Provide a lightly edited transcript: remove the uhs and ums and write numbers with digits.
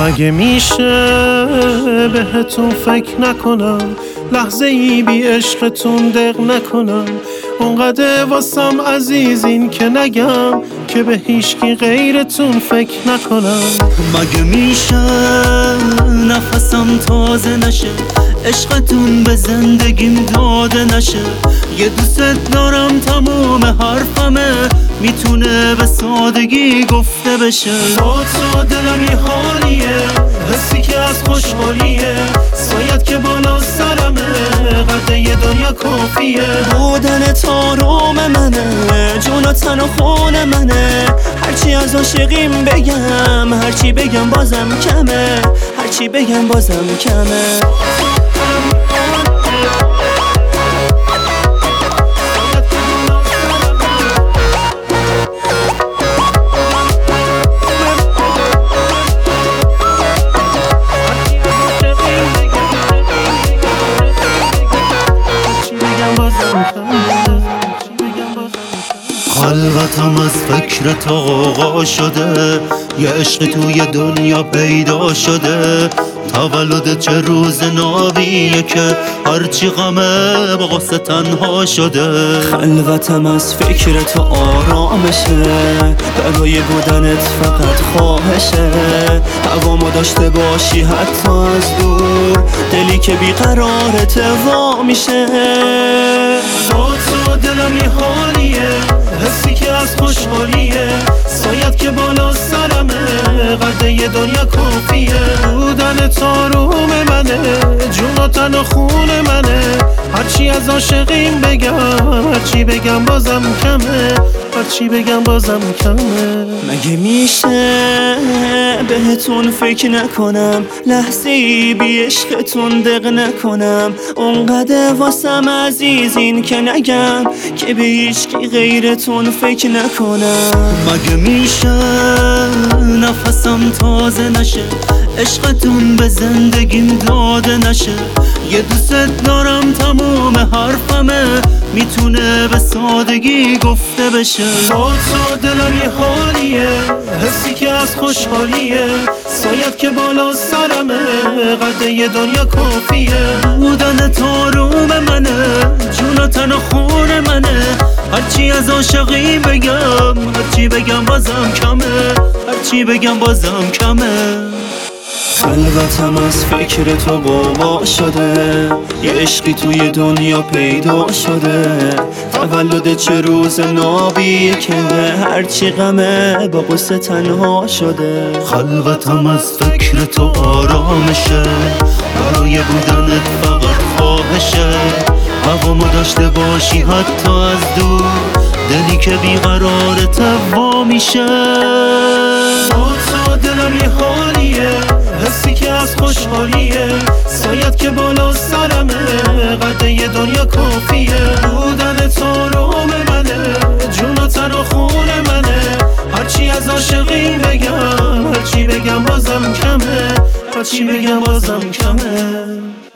مگه میشه بهتون فکر نکنم، لحظه ای بی عشقتون دق نکنم. اونقدر واسم عزیزین که نگم که به هیچکی غیرتون فکر نکنم. مگه میشه نفسم تازه نشه، عشقتون به زندگیم داده نشه. یه دوست دارم تموم حرفمه، میتونه به سادگی گفته بشه. با تو دلم یه حالیه، حسی که از خوشحالیه، سایت که بالا سرمه، قد یه دنیا کافیه. بودنت آرام منه، جون و تن و خون منه. هرچی از عاشقیم بگم، هرچی بگم بازم کمه، هرچی بگم بازم کمه. خلوتم از فکر تو غوغا شده، یه عشق توی دنیا پیدا شده. تولد چه روز نابیه که هرچی غمه با غصه تنها شده. خلوتم از فکر تو آرامشه، برای بودنت فقط خواهشه. هوامو داشته باشی حتی از دور، دلی که بیقرارت وا میشه. با تو دلم یه حالیه، حسی که از خوشحالیه، سایت که بالا سرمه، قد یه دنیا کافیه. بودن آروم منه، جون و تن و خون منه. هرچی از عاشقیم بگم، هرچی بگم بازم کمه، هرچی بگم بازم کمه. مگه میشه بهتون فکر نکنم، لحظه‌ای بی عشقتون دق نکنم. اونقدر واسم عزیزین که نگم که به هیچکی غیرتون فکر نکنم. مگه میشه نفسم تازه نشه، عشقتون به زندگیم داده نشه. یه دوست دارم تموم حرفمه، میتونه به سادگی گفته بشه. با تو دلم یه حالیه، حسی که از خوشحالیه، سایت که بالا سرمه، قد یه دنیا کافیه. بودن آروم منه، جون و تن و خون منه. هرچی از عاشقی بگم، هرچی بگم بازم کمه، هرچی بگم بازم کمه. خلوتم از فکر تو غوغا شده، یه عشقی توی دنیا پیدا شده. تولد چه روز نابیه که هرچی غمه با غصه تنها شده. خلوتم از فکر تو آرامشه، برای بودنت فقط خواهشه. هوامو داشته باشی حتی از دور، دلی که بیقرارت وا میشه. با تو دلم یه حالیه، حسی که از خوشحالیه، سایت که بالا سرمه، قد یه دنیا کافیه. بودن آروم منه، جون و تن و خون منه. هرچی از عاشقی بگم، هرچی بگم بازم کمه، هرچی بگم بازم کمه.